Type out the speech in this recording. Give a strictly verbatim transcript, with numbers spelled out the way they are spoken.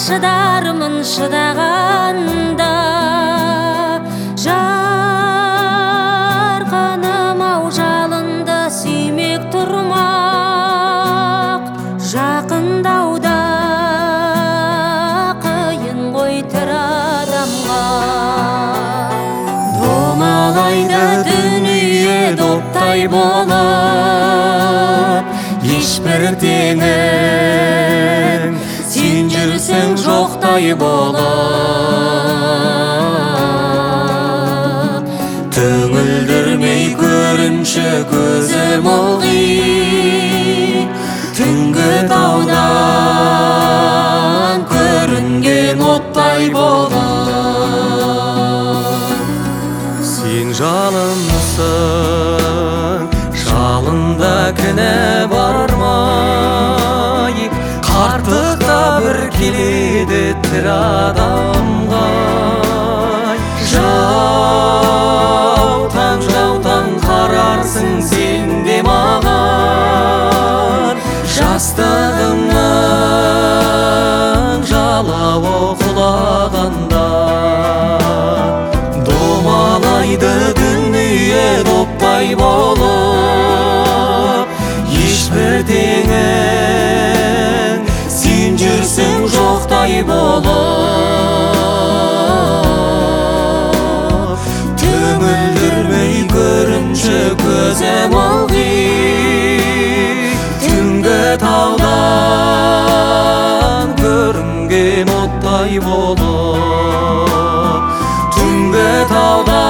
шыдармын шыдағанда. Жарқыным ау жалынды сүймек тұрмақ, жақындауда қиын ғой тірі адамға. Домалайды дүние доптай болып, ешбір теңің, сен жүрсің жоқтай болып. Түңілдірмей көрінші көзім ылғи, түнгі таудан көрінген оттай болып. Сен жалынсың, жалында кінә бармай, қарттықта бір келеді тірі адамға. Жаутаң жаутаң қарарсың сен де маған, жастығымның жалауы құлағанда. Домалайды дүние доптай болып, ешбір теңің, сен жүрсің жоқтай болып. Түңілдірмей көрінші көзім ылғи, түнгі таудан көрінген оттай болып. Түнгі таудан